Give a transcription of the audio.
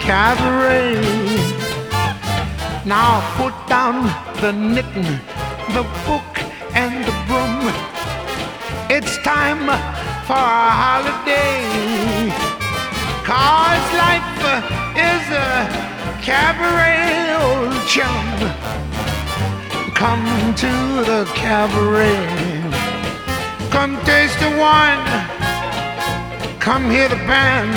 cabaret. Now put down the knitting, the book and the broom. It's time for a holiday, 'cause life is a cabaret, old chum. Come to the cabaret. Come taste the wine. Come hear the band.